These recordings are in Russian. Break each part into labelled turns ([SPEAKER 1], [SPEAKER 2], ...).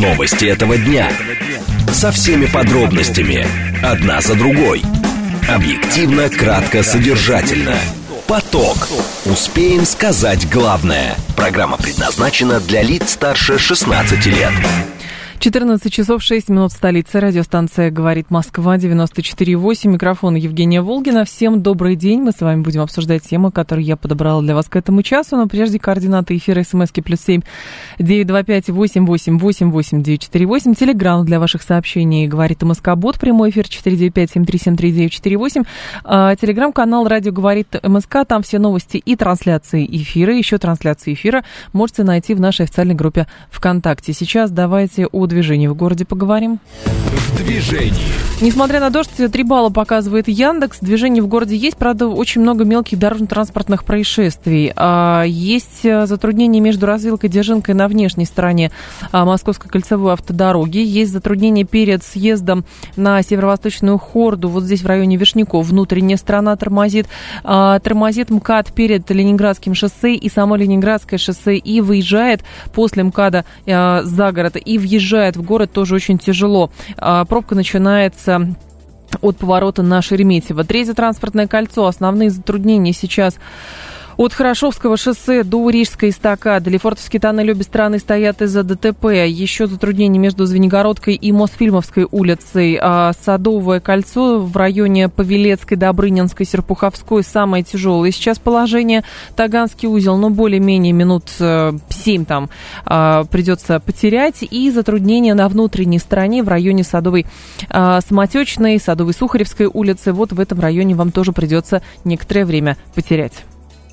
[SPEAKER 1] Новости этого дня. Со всеми подробностями. Одна за другой. Объективно, кратко, содержательно. Поток. Успеем сказать главное. Программа предназначена для лиц старше 16 лет.
[SPEAKER 2] 14 часов 6 минут в столице. Радиостанция «Говорит Москва», 94,8. Микрофон Евгения Волгина. Всем добрый день. Мы с вами будем обсуждать темы, которые я подобрала для вас к этому часу. Но прежде координаты эфира СМСки +7 925 888 8948. Телеграм для ваших сообщений «Говорит МСК-бот». Прямой эфир 495-7373948. Телеграм-канал «Радио говорит МСК». Там все новости и трансляции эфира. Еще трансляции эфира можете найти в нашей официальной группе ВКонтакте. Сейчас давайте о движении в городе поговорим.
[SPEAKER 1] В движении.
[SPEAKER 2] Несмотря на дождь, 3 балла показывает Яндекс. Движение в городе есть, правда, очень много мелких дорожно-транспортных происшествий. Есть затруднения между развилкой Дзержинкой на внешней стороне Московской кольцевой автодороги. Есть затруднения перед съездом на северо-восточную Хорду. Вот здесь в районе Вишняков внутренняя сторона тормозит. Тормозит МКАД перед Ленинградским шоссе и само Ленинградское шоссе. И выезжает после МКАДа за город. И въезжает в город тоже очень тяжело. Пробка начинается от поворота на Шереметьево. Третье транспортное кольцо. Основные затруднения сейчас от Хорошевского шоссе до Рижской эстакады. Лефортовский тоннель обе стороны стоят из-за ДТП. Еще затруднения между Звенигородкой и Мосфильмовской улицей. Садовое кольцо в районе Павелецкой, Добрынинской, Серпуховской самое тяжелое. Сейчас положение. Таганский узел, но более-менее минут 7 там придется потерять. И затруднения на внутренней стороне в районе Садовой Самотечной, Садовой Сухаревской улицы. Вот в этом районе вам тоже придется некоторое время потерять.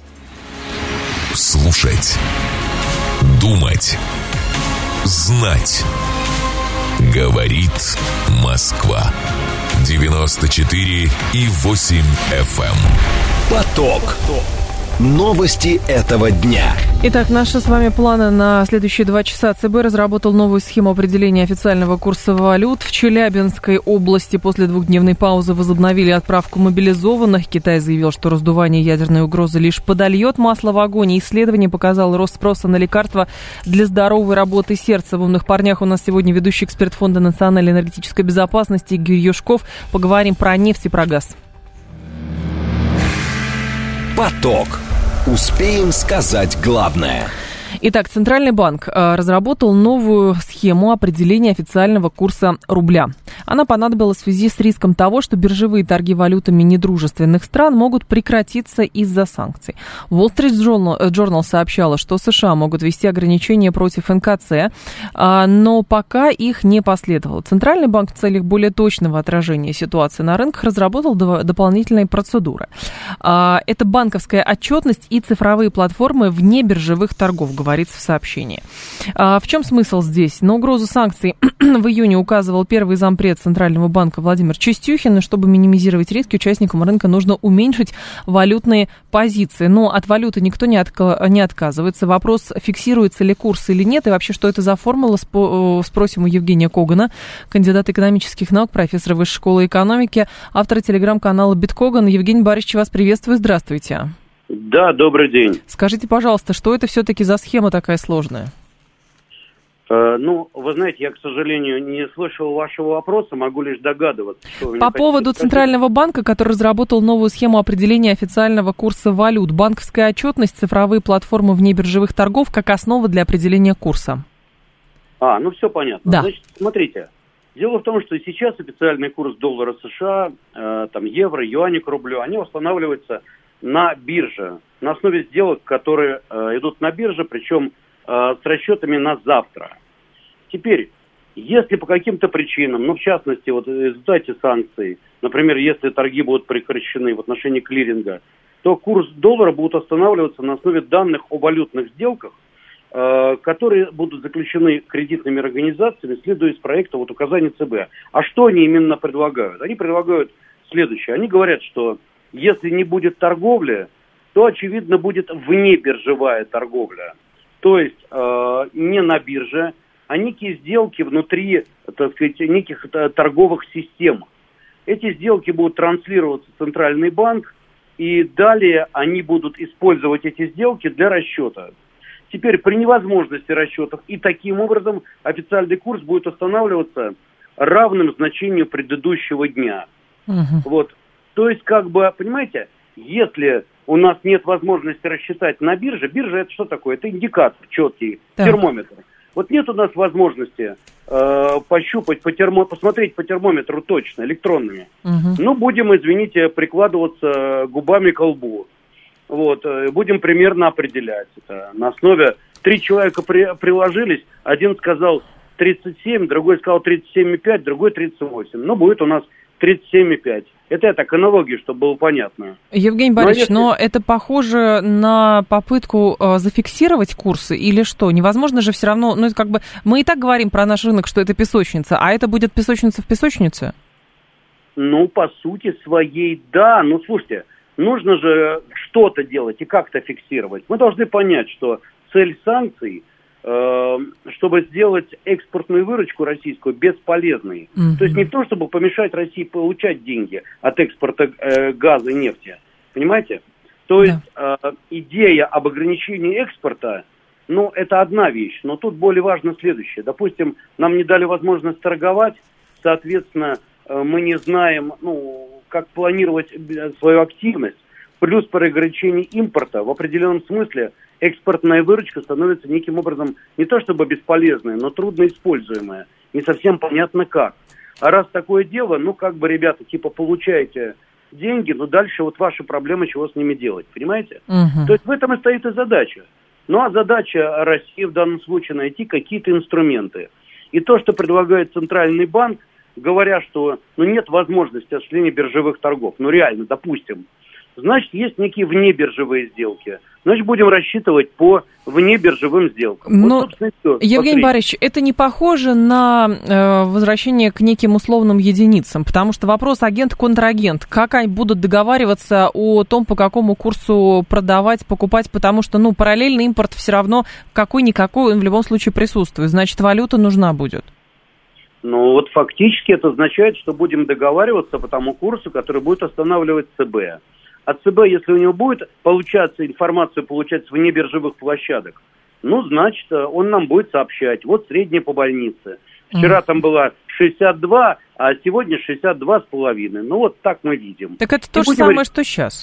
[SPEAKER 1] Слушать, думать, знать. Говорит Москва. 94,8 FM. Поток. Новости этого дня.
[SPEAKER 2] Итак, наши с вами планы на следующие 2 часа. ЦБ разработал новую схему определения официального курса валют. В Челябинской области после 2-дневной паузы возобновили отправку мобилизованных. Китай заявил, что раздувание ядерной угрозы лишь подольет масло в огонь. Исследование показало рост спроса на лекарства для здоровой работы сердца. В «Умных парнях» у нас сегодня ведущий эксперт Фонда национальной энергетической безопасности Игорь Юшков. Поговорим про нефть и про газ.
[SPEAKER 1] Поток. Успеем сказать главное.
[SPEAKER 2] Итак, Центральный банк разработал новую схему определения официального курса рубля. Она понадобилась в связи с риском того, что биржевые торги валютами недружественных стран могут прекратиться из-за санкций. Wall Street Journal сообщала, что США могут ввести ограничения против НКЦ, но пока их не последовало. Центральный банк в целях более точного отражения ситуации на рынках разработал дополнительные процедуры. Это банковская отчетность и цифровые платформы вне биржевых торгов, говорится в сообщении. В чем смысл здесь? На угрозу санкций в июне указывал первый зампред Центрального банка Владимир Чистюхин. И чтобы минимизировать риски, участникам рынка нужно уменьшить валютные позиции. Но от валюты никто не отказывается. Вопрос, фиксируется ли курс или нет, и вообще, что это за формула, спросим у Евгения Когана, кандидата экономических наук, профессора Высшей школы экономики, автора телеграм-канала Биткоган. Евгений Борисович, вас приветствую. Здравствуйте.
[SPEAKER 3] Да, добрый день.
[SPEAKER 2] Скажите, пожалуйста, что это все-таки за схема такая сложная?
[SPEAKER 3] Вы знаете, я, к сожалению, не слышал вашего вопроса, могу лишь догадываться.
[SPEAKER 2] По поводу Центрального банка, который разработал новую схему определения официального курса валют. Банковская отчетность, цифровые платформы вне биржевых торгов как основа для определения курса.
[SPEAKER 3] Все понятно.
[SPEAKER 2] Да.
[SPEAKER 3] Значит, смотрите, дело в том, что сейчас официальный курс доллара США, евро, юаня к рублю, они устанавливаются на бирже, на основе сделок, которые идут на бирже, причем с расчетами на завтра. Теперь, если по каким-то причинам, в частности, в результате санкций, например, если торги будут прекращены в отношении клиринга, то курс доллара будет останавливаться на основе данных о валютных сделках, которые будут заключены кредитными организациями, следуя из проекта указаний ЦБ. А что они именно предлагают? Они предлагают следующее. Они говорят, что если не будет торговли, то, очевидно, будет внебиржевая торговля. То есть не на бирже, а некие сделки внутри, неких торговых систем. Эти сделки будут транслироваться в Центральный банк, и далее они будут использовать эти сделки для расчета. теперь при невозможности расчетов и таким образом официальный курс будет устанавливаться равным значению предыдущего дня. Вот. То есть, как бы, понимаете, если у нас нет возможности рассчитать на бирже, биржа это что такое? Это индикатор четкий, термометр. Вот нет у нас возможности пощупать, посмотреть по термометру точно, электронными. Ну, будем, извините, прикладываться губами к лбу. Вот, будем примерно определять это. На основе 3 человека приложились, один сказал 37, другой сказал 37,5, другой 38. Ну, будет у нас 37,5. Это я так, аналогию, чтобы было понятно.
[SPEAKER 2] Евгений Борисович, но это похоже на попытку зафиксировать курсы или что? Невозможно же все равно, ну, это как бы, мы и так говорим про наш рынок, что это песочница, а это будет песочница в песочнице?
[SPEAKER 3] Ну, по сути своей, да. Ну, слушайте, нужно же что-то делать и как-то фиксировать. Мы должны понять, что цель санкций, чтобы сделать экспортную выручку российскую бесполезной. То есть не в том, чтобы помешать России получать деньги от экспорта газа и нефти. Понимаете? То есть идея об ограничении экспорта, ну, это одна вещь. Но тут более важно следующее. Допустим, нам не дали возможность торговать, соответственно, мы не знаем, ну, как планировать свою активность. Плюс при ограничении импорта в определенном смысле экспортная выручка становится неким образом не то чтобы бесполезной, но трудно используемая. Не совсем понятно как. А раз такое дело, ну как бы, ребята, типа получаете деньги, но дальше вот ваши проблемы, чего с ними делать, понимаете? То есть в этом и стоит и задача. Ну а задача России в данном случае найти какие-то инструменты. И то, что предлагает Центральный банк, говоря, что ну, нет возможности осуществления биржевых торгов, ну реально, допустим, значит, есть некие внебиржевые сделки. Значит, будем рассчитывать по внебиржевым сделкам.
[SPEAKER 2] Но,
[SPEAKER 3] вот, собственно, все.
[SPEAKER 2] Евгений Борисович, это не похоже на возвращение к неким условным единицам, потому что вопрос агент-контрагент. Как они будут договариваться о том, по какому курсу продавать, покупать, потому что, ну, параллельный импорт все равно какой-никакой, он в любом случае присутствует. Значит, валюта нужна будет.
[SPEAKER 3] Ну, вот фактически это означает, что будем договариваться по тому курсу, который будет устанавливать ЦБ. От ЦБ, если у него будет получаться информацию получать с внебиржевых площадок, ну, значит, он нам будет сообщать. Вот средняя по больнице. Вчера там было 62, а сегодня 62,5. Ну, вот так мы видим.
[SPEAKER 2] Так это то же самое, что сейчас?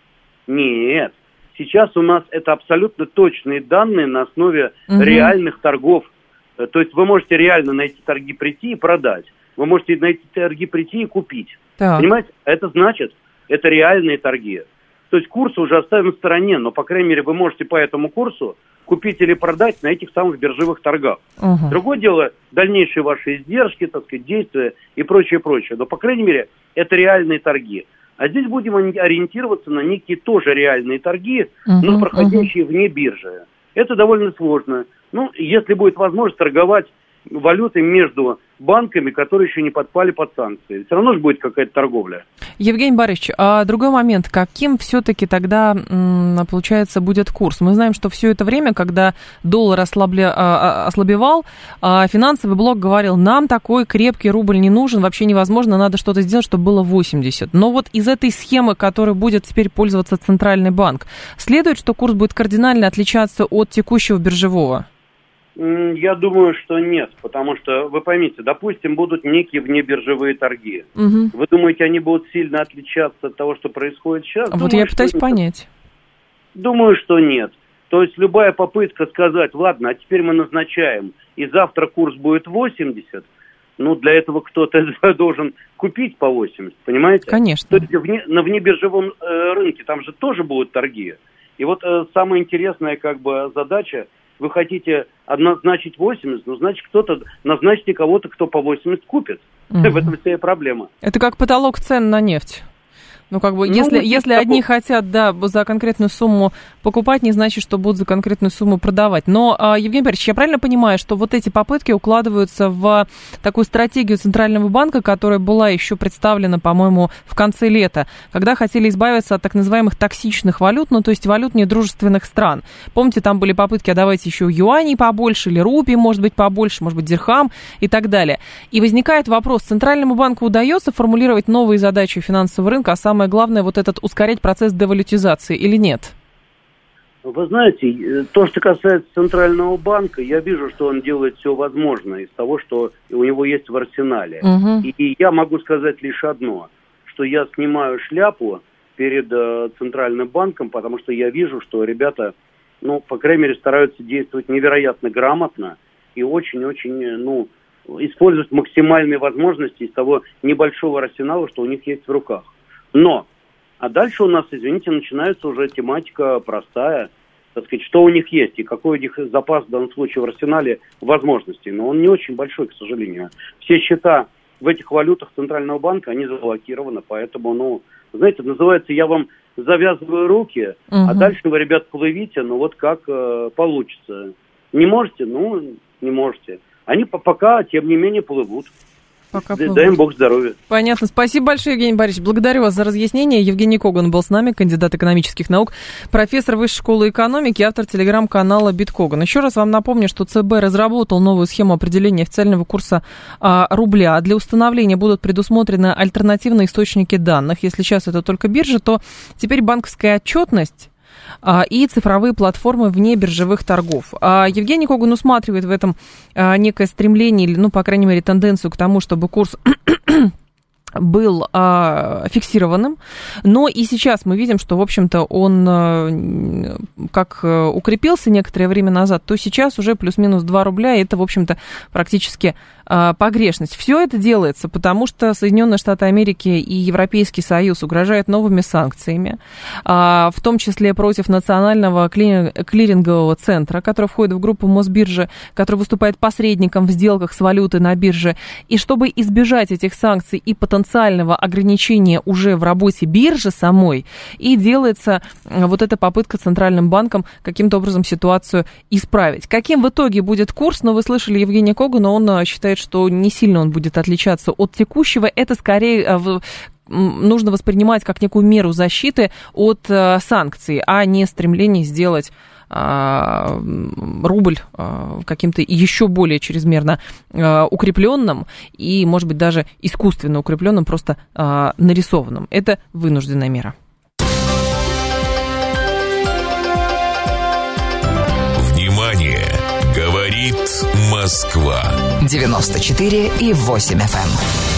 [SPEAKER 3] Нет. Сейчас у нас это абсолютно точные данные на основе реальных торгов. То есть вы можете реально на эти торги прийти и продать. Вы можете на эти торги прийти и купить. Так. Понимаете? Это значит, это реальные торги. То есть курс уже оставим в стороне, но, по крайней мере, вы можете по этому курсу купить или продать на этих самых биржевых торгах. Другое дело, дальнейшие ваши издержки, так сказать, действия и прочее, прочее. Но, по крайней мере, это реальные торги. А здесь будем ориентироваться на некие тоже реальные торги, но проходящие вне биржи. Это довольно сложно. Ну, если будет возможность торговать валютой между банками, которые еще не подпали под санкции. Все равно же будет какая-то торговля.
[SPEAKER 2] Евгений Борисович, а другой момент. Каким все-таки тогда, получается, будет курс? Мы знаем, что все это время, когда доллар ослабевал, финансовый блок говорил, нам такой крепкий рубль не нужен, вообще невозможно, надо что-то сделать, чтобы было 80. Но вот из этой схемы, которой будет теперь пользоваться Центральный банк, следует, что курс будет кардинально отличаться от текущего биржевого?
[SPEAKER 3] Я думаю, что нет, потому что, вы поймите, допустим, будут некие внебиржевые торги. Вы думаете, они будут сильно отличаться от того, что происходит сейчас?
[SPEAKER 2] Вот думаю, я пытаюсь понять.
[SPEAKER 3] Думаю, что нет. То есть любая попытка сказать, ладно, а теперь мы назначаем, и завтра курс будет 80, ну, для этого кто-то должен купить по 80, понимаете?
[SPEAKER 2] Конечно.
[SPEAKER 3] То есть на внебиржевом рынке там же тоже будут торги. И вот самая интересная как бы задача, вы хотите назначить 80, ну, значит, назначьте кого-то, кто по 80 купит. В этом вся и проблема.
[SPEAKER 2] Это как потолок цен на нефть. Ну, как бы, если одни хотят, да, за конкретную сумму покупать, не значит, что будут за конкретную сумму продавать. Но, Евгений Борисович, я правильно понимаю, что вот эти попытки укладываются в такую стратегию Центрального банка, которая была еще представлена, по-моему, в конце лета, когда хотели избавиться от так называемых токсичных валют, ну, то есть валют недружественных стран. Помните, там были попытки, а давайте еще юаней побольше, или рупий, может быть, побольше, может быть, дирхам и так далее. И возникает вопрос, Центральному банку удается формулировать новые задачи финансового рынка, а самое главное, вот этот ускорять процесс девалютизации или нет?
[SPEAKER 3] Вы знаете, то, что касается Центрального банка, я вижу, что он делает все возможное из того, что у него есть в арсенале. И я могу сказать лишь одно, что я снимаю шляпу перед Центральным банком, потому что я вижу, что ребята, по крайней мере, стараются действовать невероятно грамотно и очень-очень, использовать максимальные возможности из того небольшого арсенала, что у них есть в руках. А дальше у нас, извините, начинается уже тематика простая, так сказать, что у них есть и какой у них запас в данном случае в арсенале возможностей. Но он не очень большой, к сожалению. Все счета в этих валютах Центрального банка, они заблокированы, поэтому, знаете, называется, я вам завязываю руки, а дальше вы, ребят, плывите, как получится. Не можете? Не можете. Они пока, тем не менее, плывут. Дай им Бог здоровья.
[SPEAKER 2] Понятно. Спасибо большое, Евгений Борисович. Благодарю вас за разъяснение. Евгений Коган был с нами, кандидат экономических наук, профессор Высшей школы экономики, автор телеграм-канала Биткоган. Еще раз вам напомню, что ЦБ разработал новую схему определения официального курса рубля. Для установления будут предусмотрены альтернативные источники данных. Если сейчас это только биржа, то теперь банковская отчетность и цифровые платформы вне биржевых торгов. Евгений Коган усматривает в этом некое стремление, или, по крайней мере, тенденцию к тому, чтобы курс был фиксированным, но и сейчас мы видим, что, в общем-то, он как укрепился некоторое время назад, то сейчас уже плюс-минус 2 рубля, и это, в общем-то, практически погрешность. Все это делается, потому что Соединенные Штаты Америки и Европейский Союз угрожают новыми санкциями, в том числе против Национального клирингового центра, который входит в группу Мосбиржи, который выступает посредником в сделках с валютой на бирже. И чтобы избежать этих санкций и потенциального ограничения уже в работе биржи самой, и делается вот эта попытка Центральным банком каким-то образом ситуацию исправить. Каким в итоге будет курс? Вы слышали Евгения Когана, он считает, что не сильно он будет отличаться от текущего. Это скорее нужно воспринимать как некую меру защиты от санкций, а не стремление сделать рубль каким-то еще более чрезмерно укрепленным и, может быть, даже искусственно укрепленным, просто нарисованным. Это вынужденная мера.
[SPEAKER 1] Внимание! Говорит Москва.
[SPEAKER 4] 94,8 FM.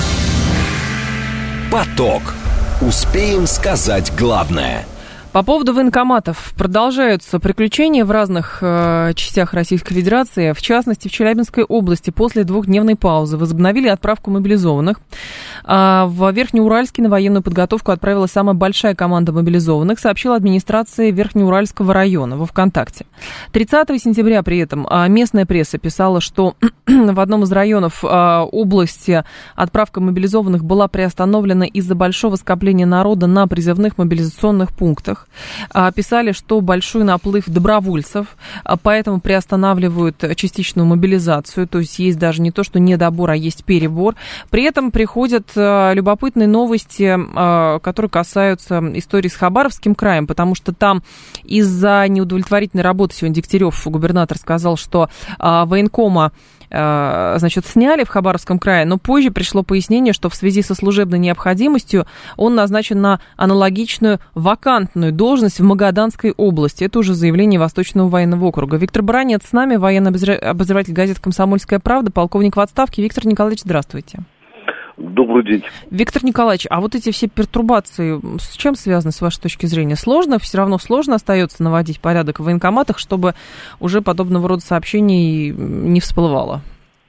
[SPEAKER 1] Поток. Успеем сказать главное.
[SPEAKER 2] По поводу военкоматов продолжаются приключения в разных частях Российской Федерации. В частности, в Челябинской области после 2-дневной паузы возобновили отправку мобилизованных. В Верхнеуральске на военную подготовку отправилась самая большая команда мобилизованных, сообщила администрация Верхнеуральского района во ВКонтакте. 30 сентября при этом местная пресса писала, что в одном из районов области отправка мобилизованных была приостановлена из-за большого скопления народа на призывных мобилизационных пунктах. Писали, что большой наплыв добровольцев, поэтому приостанавливают частичную мобилизацию, то есть есть даже не то, что недобор, а есть перебор. При этом приходят любопытные новости, которые касаются истории с Хабаровским краем, потому что там из-за неудовлетворительной работы сегодня Дегтярев, губернатор, сказал, что военкома сняли в Хабаровском крае, но позже пришло пояснение, что в связи со служебной необходимостью он назначен на аналогичную вакантную должность в Магаданской области. Это уже заявление Восточного военного округа. Виктор Баранец с нами, военный обозреватель газеты «Комсомольская правда», полковник в отставке. Виктор Николаевич, здравствуйте.
[SPEAKER 5] Добрый день.
[SPEAKER 2] Виктор Николаевич, а вот эти все пертурбации с чем связаны, с вашей точки зрения? Сложно? Все равно сложно остается наводить порядок в военкоматах, чтобы уже подобного рода сообщений не всплывало?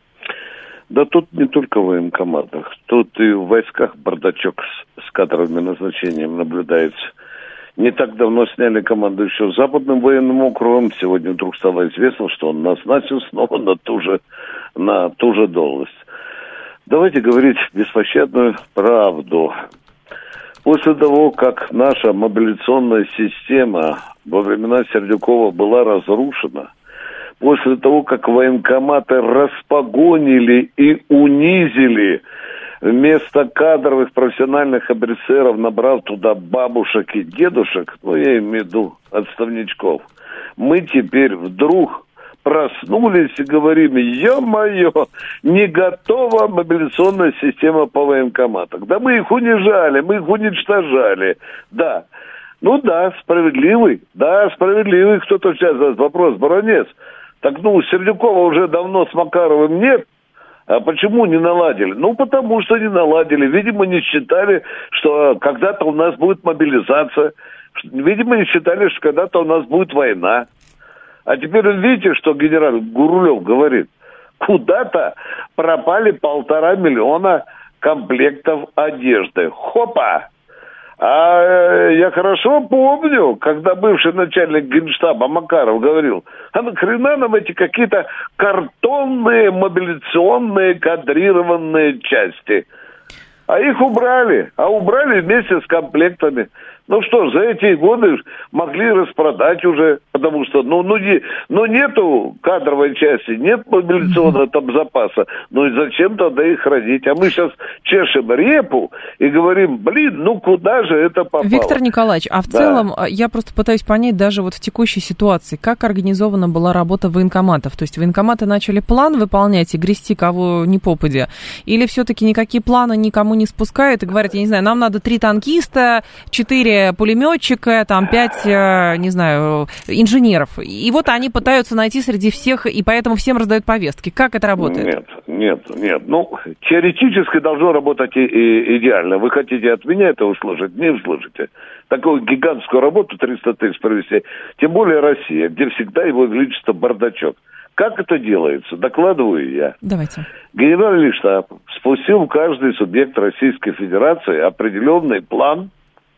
[SPEAKER 5] Да тут не только в военкоматах. Тут и в войсках бардачок с кадровым назначением наблюдается. Не так давно сняли командующего Западным военным округом. Сегодня вдруг стало известно, что он назначен снова на ту же должность. Давайте говорить беспощадную правду. После того, как наша мобилизационная система во времена Сердюкова была разрушена, после того, как военкоматы распогонили и унизили, вместо кадровых профессиональных офицеров, набрав туда бабушек и дедушек, я имею в виду отставничков, мы теперь вдруг проснулись и говорим: ё-моё, не готова мобилизационная система по военкоматам. Да мы их унижали, мы их уничтожали. Да, Ну да, справедливый. Да, справедливый. Кто-то сейчас задаст вопрос. Баронец, так Сердюкова уже давно с Макаровым нет. А почему не наладили? Ну, потому что не наладили. Видимо, не считали, что когда-то у нас будет мобилизация. Видимо, не считали, что когда-то у нас будет война. А теперь видите, что генерал Гурулев говорит? Куда-то пропали 1,5 миллиона комплектов одежды. Хопа! А я хорошо помню, когда бывший начальник Генштаба Макаров говорил, а нахрена нам эти какие-то картонные мобилизационные кадрированные части? А их убрали, убрали вместе с комплектами. Ну что ж, за эти годы могли распродать уже, потому что, нету кадровой части, нет мобилизационного там запаса, и зачем тогда их хранить? А мы сейчас чешем репу и говорим, куда же это попало?
[SPEAKER 2] Виктор Николаевич, а в целом, я просто пытаюсь понять даже вот в текущей ситуации, как организована была работа военкоматов? То есть военкоматы начали план выполнять и грести кого ни попадя? Или все-таки никакие планы никому не спускают и говорят, я не знаю, нам надо 3 танкиста, 4 пулеметчика, 5, не знаю, инженеров. И вот они пытаются найти среди всех, и поэтому всем раздают повестки. Как это работает?
[SPEAKER 5] Нет. Теоретически должно работать идеально. Вы хотите от меня это услышать? Не услышите. Такую гигантскую работу 300 тысяч провести. Тем более Россия, где всегда его величество бардачок. Как это делается? Докладываю я.
[SPEAKER 2] Давайте.
[SPEAKER 5] Генеральный штаб спустил в каждый субъект Российской Федерации определенный план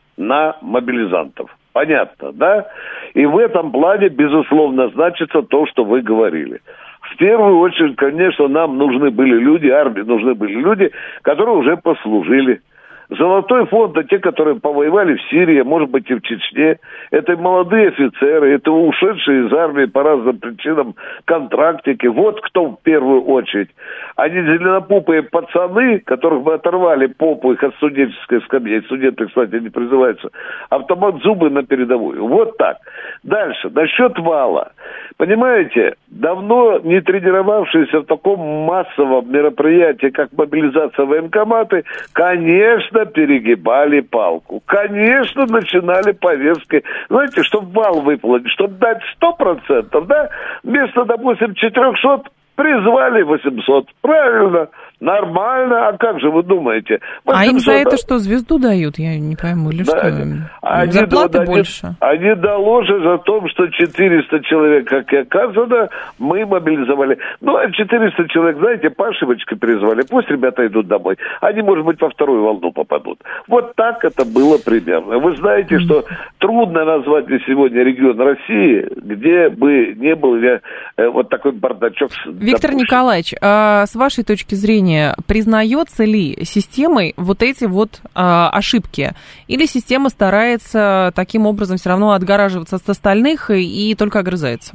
[SPEAKER 5] на мобилизантов. Понятно, да? И в этом плане, безусловно, значится то, что вы говорили. В первую очередь, конечно, нам нужны были люди, армии нужны были люди, которые уже послужили. Золотой фонд, те, которые повоевали в Сирии, может быть, и в Чечне. Это молодые офицеры, это ушедшие из армии по разным причинам контрактики. Вот кто в первую очередь. А не зеленопупые пацаны, которых мы оторвали попу их от студенческой скамьи. Студенты, кстати, не призываются. Автомат зубы на передовую. Вот так. Дальше. Насчет вала. Понимаете, давно не тренировавшиеся в таком массовом мероприятии, как мобилизация военкоматы, конечно, перегибали палку. Конечно, начинали повестки. Знаете, чтобы вал выполнить, чтобы дать 100%, да, вместо, допустим, 400 призвали 800. Правильно, нормально. А как же вы думаете? 800,
[SPEAKER 2] а им за это что, звезду дают? Я не пойму, или что? Зарплаты больше?
[SPEAKER 5] Они доложат о том, что 400 человек, как и оказано, мы мобилизовали. А 400 человек, знаете, по ошибочке призвали. Пусть ребята идут домой. Они, может быть, во вторую волну попадут. Вот так это было примерно. Вы знаете, что трудно назвать на сегодня регион России, где бы не был вот такой бардачок.
[SPEAKER 2] Виктор Николаевич, с вашей точки зрения, признается ли системой вот эти вот ошибки? Или система старается таким образом все равно отгораживаться от остальных и только огрызается?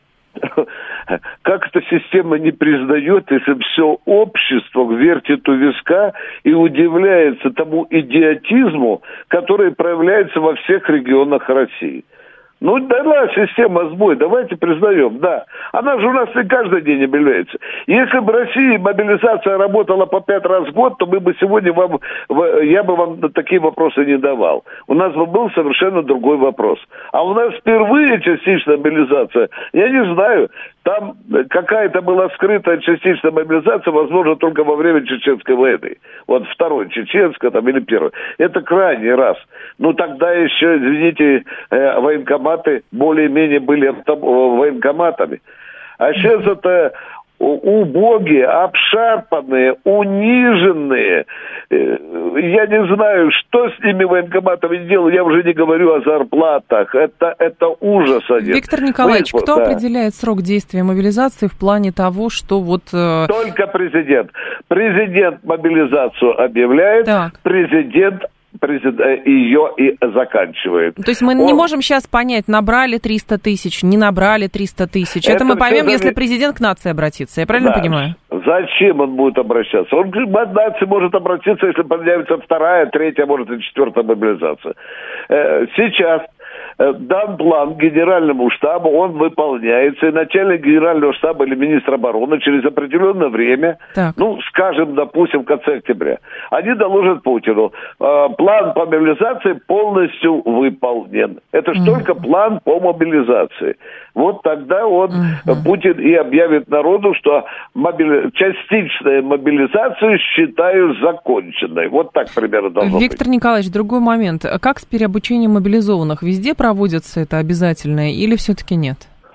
[SPEAKER 5] Как эта система не признает, если все общество вертит у виска и удивляется тому идиотизму, который проявляется во всех регионах России? Дала система сбой, давайте признаем, да. Она же у нас не каждый день объявляется. Если бы в России мобилизация работала по 5 раз в год, то мы бы сегодня я бы вам такие вопросы не давал. У нас бы был совершенно другой вопрос. А у нас впервые частичная мобилизация, я не знаю, там какая-то была скрытая частичная мобилизация, возможно, только во время Чеченской войны. Вот второй чеченская или первая. Это крайний раз. Тогда еще, извините, военкоматы более-менее были военкоматами. А сейчас это убогие, обшарпанные, униженные. Я не знаю, что с ними военкоматами делают. Я уже не говорю о зарплатах. Это ужас один.
[SPEAKER 2] Виктор Николаевич, кто определяет срок действия мобилизации в плане того, что вот...
[SPEAKER 5] Только президент. Президент мобилизацию объявляет, президент ее и заканчивает.
[SPEAKER 2] То есть мы не можем сейчас понять, набрали 300 тысяч, не набрали 300 тысяч. Это мы поймем, если президент к нации обратится. Я правильно понимаю?
[SPEAKER 5] Зачем он будет обращаться? Он к нации может обратиться, если появится 2-я, 3-я, может и 4-я мобилизация. Сейчас дан план генеральному штабу, он выполняется, и начальник генерального штаба или министр обороны через определенное время, скажем, допустим, в конце октября, они доложат Путину, план по мобилизации полностью выполнен. Это ж только план по мобилизации. Вот тогда Путин и объявит народу, что частичную мобилизацию считаю законченной. Вот так примерно должно быть.
[SPEAKER 2] Виктор Николаевич, другой момент. Как с переобучением мобилизованных? Везде проводится это обязательное или все-таки нет?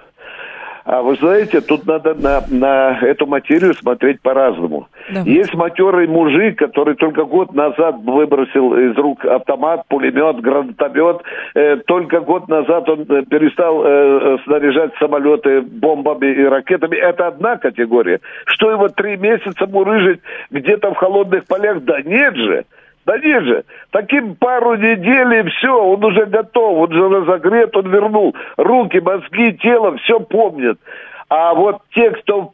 [SPEAKER 5] А вы знаете, тут надо на эту материю смотреть по-разному. Есть матерый мужик, который только год назад выбросил из рук автомат, пулемет, гранатомет. Только год назад он перестал снаряжать самолеты бомбами и ракетами. Это одна категория. Что его 3 месяца мурыжить где-то в холодных полях? Да нет же. Таким пару недель и все, он уже готов, он же разогрет, он вернул руки, мозги, тело, все помнит. А вот те, кто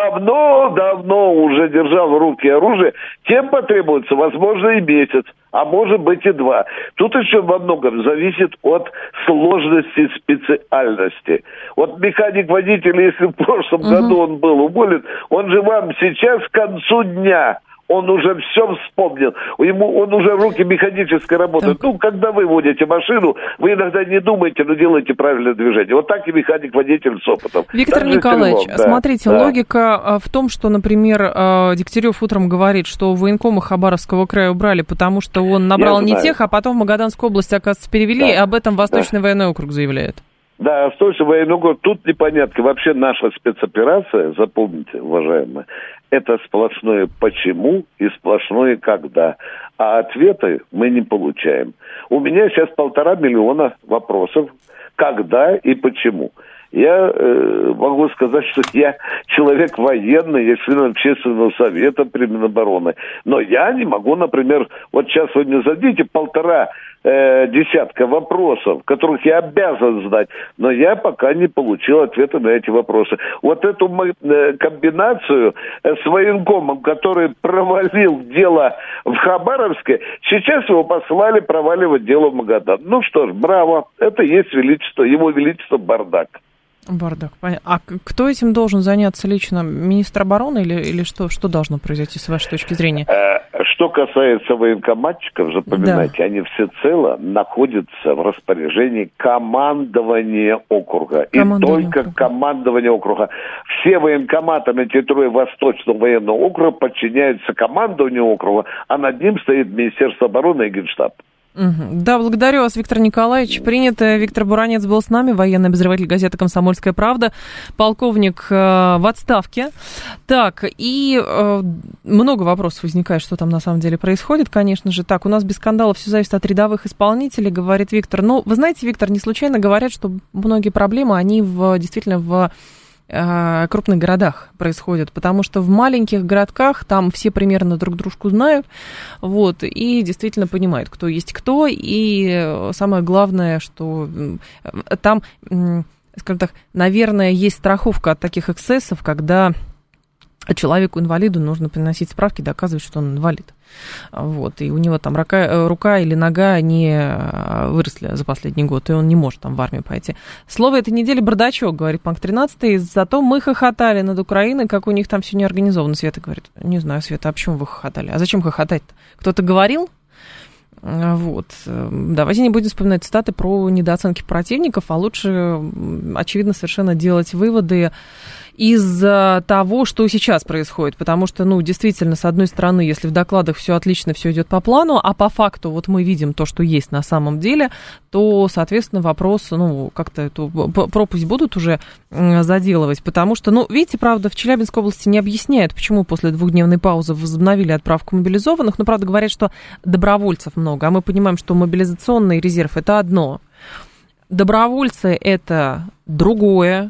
[SPEAKER 5] давно уже держал в руке оружие, тем потребуется, возможно, и месяц, а может быть и 2. Тут еще во многом зависит от сложности специальности. Вот механик-водитель, если в прошлом году он был уволен, он же вам сейчас к концу дня... Он уже все вспомнил. Он уже руки механической работают. Когда вы водите машину, вы иногда не думаете, но делаете правильное движение. Вот так и механик-водитель с опытом.
[SPEAKER 2] Виктор Николаевич, смотрите, логика в том, что, например, Дегтярев утром говорит, что военкома Хабаровского края убрали, потому что он набрал не тех, а потом в Магаданскую область, оказывается, перевели, и об этом Восточный военный округ заявляет.
[SPEAKER 5] Да, Восточный военный округ, тут непонятки. Вообще наша спецоперация, запомните, уважаемые, это сплошное «почему» и сплошное «когда». А ответы мы не получаем. У меня сейчас 1,5 миллиона вопросов «когда» и «почему». Я могу сказать, что я человек военный, я член общественного совета при Минобороны. Но я не могу, например, вот сейчас вы мне зададите 1,5 десятка вопросов, которых я обязан знать, но я пока не получил ответа на эти вопросы. Вот эту комбинацию с военкомом, который провалил дело в Хабаровске, сейчас его послали проваливать дело в Магадан. Ну что ж, браво, это есть величество, его величество Бардак.
[SPEAKER 2] Бардак, понятно. А кто этим должен заняться лично? Министр обороны или что должно произойти с вашей точки зрения?
[SPEAKER 5] Что касается военкоматчиков, запоминайте, они всецело находятся в распоряжении командования округа. Командования округа. Все военкоматы на территории Восточного военного округа подчиняются командованию округа, а над ним стоит Министерство обороны и Генштаб.
[SPEAKER 2] Да, благодарю вас, Виктор Николаевич. Принято. Виктор Буранец был с нами, военный обозреватель газеты «Комсомольская правда», полковник в отставке. Так, и много вопросов возникает, что там на самом деле происходит, конечно же. Так, у нас без скандалов все зависит от рядовых исполнителей, говорит Виктор. Ну, вы знаете, Виктор, не случайно говорят, что многие проблемы, они действительно в крупных городах происходят, потому что в маленьких городках там все примерно друг дружку знают, вот, и действительно понимают, кто есть кто, и самое главное, что там, скажем так, наверное, есть страховка от таких эксцессов, когда человеку-инвалиду нужно приносить справки, доказывать, что он инвалид. Вот, и у него там рука или нога не выросли за последний год, и он не может там в армию пойти. Слово этой недели «бардачок», говорит Панк 13, зато мы хохотали над Украиной, как у них там все не организовано. Света говорит, не знаю, Света, а почему вы хохотали? А зачем хохотать-то? Кто-то говорил? Вот. Давайте не будем вспоминать цитаты про недооценки противников, а лучше, очевидно, совершенно делать выводы из того, что сейчас происходит. Потому что, действительно, с одной стороны, если в докладах все отлично, все идет по плану, а по факту вот мы видим то, что есть на самом деле, то, соответственно, вопрос, как-то эту пропасть будут уже заделывать. Потому что, видите, правда, в Челябинской области не объясняют, почему после 2-дневной паузы возобновили отправку мобилизованных. Но, правда, говорят, что добровольцев много. А мы понимаем, что мобилизационный резерв – это одно. Добровольцы – это другое.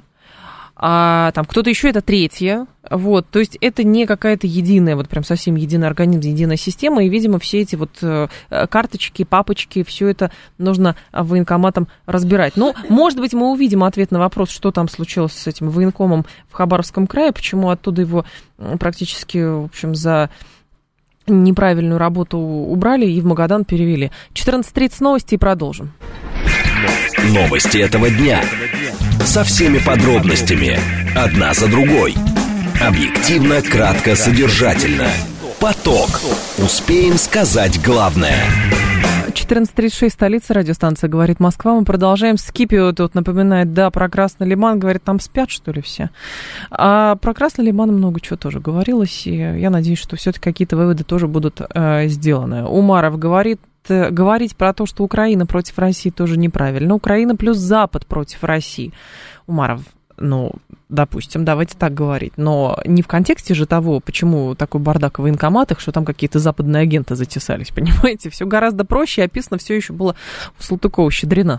[SPEAKER 2] А там кто-то еще это третье, вот, то есть это не какая-то единая, вот прям совсем единый организм, единая система, и, видимо, все эти вот карточки, папочки, все это нужно военкоматам разбирать. Может быть, мы увидим ответ на вопрос, что там случилось с этим военкомом в Хабаровском крае, почему оттуда его практически, в общем, за неправильную работу убрали и в Магадан перевели. 14:30 новости и продолжим.
[SPEAKER 1] Новости этого дня. Со всеми подробностями. Одна за другой. Объективно, кратко, содержательно. Поток. Успеем сказать главное.
[SPEAKER 2] 14:36, столица, радиостанция «Говорит Москва». Мы продолжаем. Скипио тут напоминает, да, про Красный Лиман. Говорит, там спят, что ли, все? А про Красный Лиман много чего тоже говорилось. И я надеюсь, что все-таки какие-то выводы тоже будут сделаны. Умаров говорит, говорить про то, что Украина против России, тоже неправильно. Украина плюс Запад против России. Умаров, ну, допустим, давайте так говорить, но не в контексте же того, почему такой бардак в военкоматах, что там какие-то западные агенты затесались, понимаете? Все гораздо проще, описано все еще было у Салтыкова-Щедрина.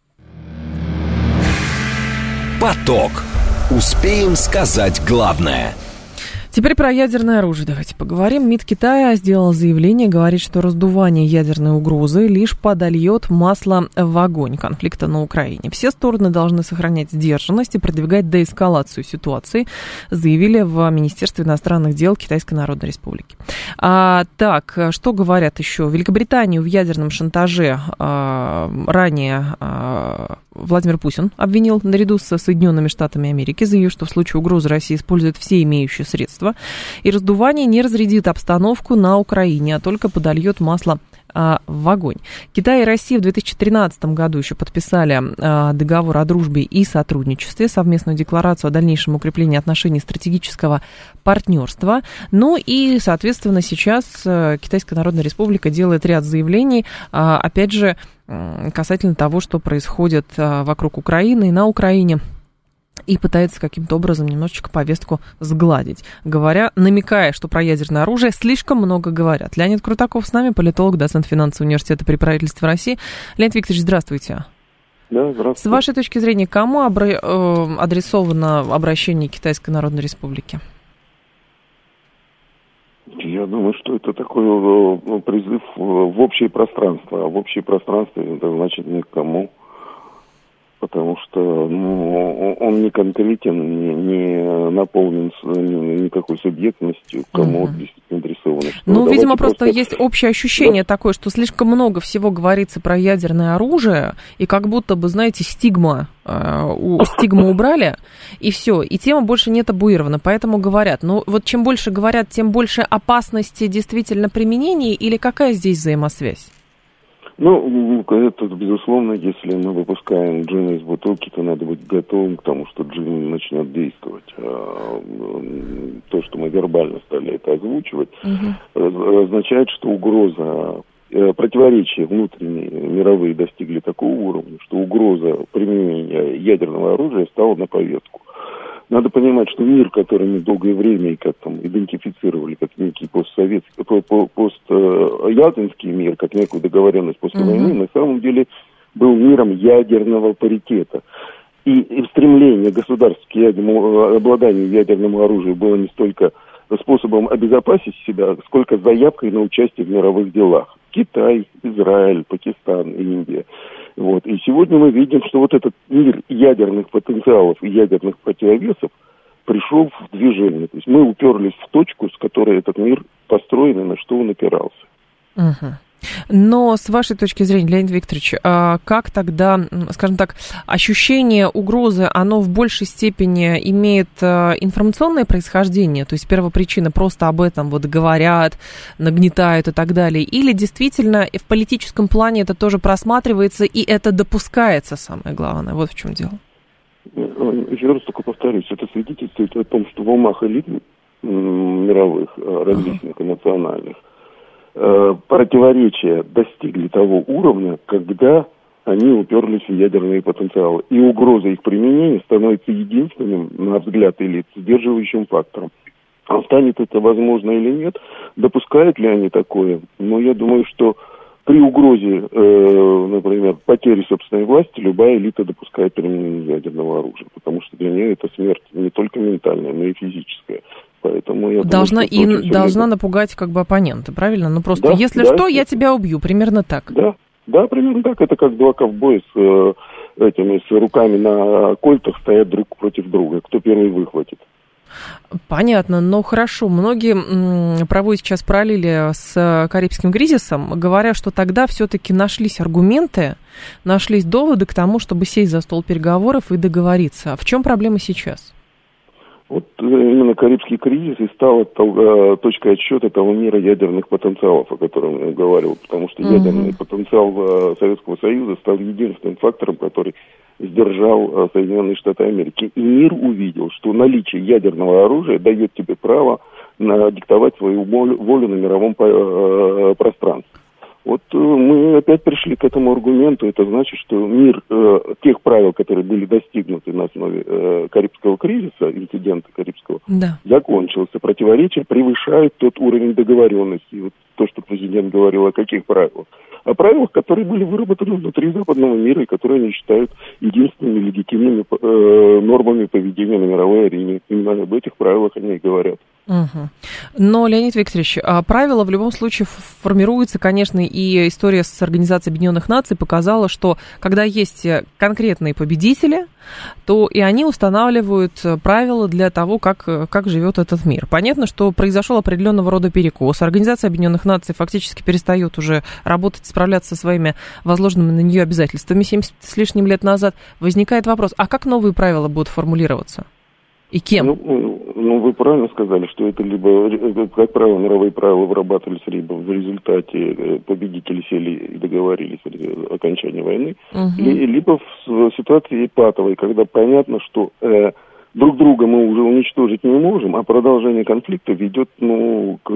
[SPEAKER 1] Поток. Успеем сказать главное.
[SPEAKER 2] Теперь про ядерное оружие давайте поговорим. МИД Китая сделал заявление, говорит, что раздувание ядерной угрозы лишь подольет масло в огонь конфликта на Украине. Все стороны должны сохранять сдержанность и продвигать деэскалацию ситуации, заявили в Министерстве иностранных дел Китайской Народной Республики. Так, что говорят еще? Великобританию в ядерном шантаже ранее Владимир Путин обвинил наряду со Соединенными Штатами Америки, заявив, что в случае угрозы Россия использует все имеющие средства, и раздувание не разрядит обстановку на Украине, а только подольет масло в огонь. Китай и Россия в 2013 году еще подписали договор о дружбе и сотрудничестве, совместную декларацию о дальнейшем укреплении отношений стратегического партнерства. Ну и, соответственно, сейчас Китайская Народная Республика делает ряд заявлений, опять же, касательно того, что происходит вокруг Украины и на Украине, и пытается каким-то образом немножечко повестку сгладить, намекая, что про ядерное оружие слишком много говорят. Леонид Крутаков с нами, политолог, доцент финансового университета при правительстве России. Леонид Викторович, здравствуйте.
[SPEAKER 5] Да, здравствуйте.
[SPEAKER 2] С вашей точки зрения, кому адресовано обращение Китайской Народной Республики?
[SPEAKER 4] Я думаю, что это такой призыв в общее пространство. А в общее пространство это значит никому. Потому что он не конкретен, не наполнен никакой субъектностью, кому действительно адресовано.
[SPEAKER 2] Ну, видимо, просто есть общее ощущение такое, что слишком много всего говорится про ядерное оружие, и как будто бы, знаете, стигму убрали, и все, и тема больше не табуирована, поэтому говорят. Но вот чем больше говорят, тем больше опасности действительно применения, или какая здесь взаимосвязь?
[SPEAKER 4] Ну, это, безусловно, если мы выпускаем джина из бутылки, то надо быть готовым к тому, что джин начнет действовать. То, что мы вербально стали это озвучивать, означает, что угроза, противоречия внутренние, мировые достигли такого уровня, что угроза применения ядерного оружия стала на повестку. Надо понимать, что мир, который мы долгое время как там идентифицировали как некий постсоветский, постядерский мир, как некую договоренность после войны, на самом деле был миром ядерного паритета. И стремление государств к обладанию ядерным оружием было не столько способом обезопасить себя, сколько заявкой на участие в мировых делах. Китай, Израиль, Пакистан, Индия. Вот. И сегодня мы видим, что вот этот мир ядерных потенциалов и ядерных противовесов пришел в движение. То есть мы уперлись в точку, с которой этот мир построен и на что он опирался.
[SPEAKER 2] Но с вашей точки зрения, Леонид Викторович, как тогда, скажем так, ощущение угрозы, оно в большей степени имеет информационное происхождение, то есть первопричина просто об этом вот говорят, нагнетают и так далее, или действительно в политическом плане это тоже просматривается и это допускается, самое главное, вот в чем дело?
[SPEAKER 4] Еще раз только повторюсь, это свидетельствует о том, что в умах элит мировых, различных и национальных, противоречия достигли того уровня, когда они уперлись в ядерные потенциалы. И угроза их применения становится единственным, на взгляд элит, сдерживающим фактором. А станет это возможно или нет, допускают ли они такое? Но я думаю, что при угрозе, например, потери собственной власти, любая элита допускает применение ядерного оружия, потому что для нее это смерть не только ментальная, но и физическая. Поэтому я
[SPEAKER 2] должна напугать как бы оппонента, правильно? Ну просто, если что, я тебя убью, примерно так.
[SPEAKER 4] Да, примерно так. Это как два ковбоя с руками на кольтах стоят друг против друга. Кто первый выхватит?
[SPEAKER 2] Понятно, но хорошо. Многие проводят сейчас параллели с Карибским кризисом, говоря, что тогда все-таки нашлись аргументы, нашлись доводы к тому, чтобы сесть за стол переговоров и договориться. В чем проблема сейчас?
[SPEAKER 4] Вот именно Карибский кризис и стал точкой отсчета того мира ядерных потенциалов, о котором я говорил, потому что ядерный потенциал Советского Союза стал единственным фактором, который сдержал Соединенные Штаты Америки. И мир увидел, что наличие ядерного оружия дает тебе право диктовать свою волю на мировом пространстве. Вот мы опять пришли к этому аргументу. Это значит, что мир тех правил, которые были достигнуты на основе Карибского кризиса, инцидента Карибского, закончился. Противоречия превышают тот уровень договоренности. Вот то, что президент говорил, о каких правилах. О правилах, которые были выработаны внутри западного мира и которые они считают единственными легитимными нормами поведения на мировой арене. Именно об этих правилах они и говорят.
[SPEAKER 2] Угу. Но, Леонид Викторович, правила в любом случае формируются, конечно, и история с Организацией Объединенных Наций показала, что когда есть конкретные победители, то и они устанавливают правила для того, как живет этот мир. Понятно, что произошел определенного рода перекос. Организация Объединенных Наций фактически перестает уже работать, справляться со своими возложенными на нее обязательствами 70 с лишним лет назад. Возникает вопрос, а как новые правила будут формулироваться? И кем?
[SPEAKER 4] Ну, вы правильно сказали, что это либо, как правило, мировые правила вырабатывались либо в результате победители сели и договорились о окончании войны, либо в ситуации патовой, когда понятно, что друг друга мы уже уничтожить не можем, а продолжение конфликта ведет к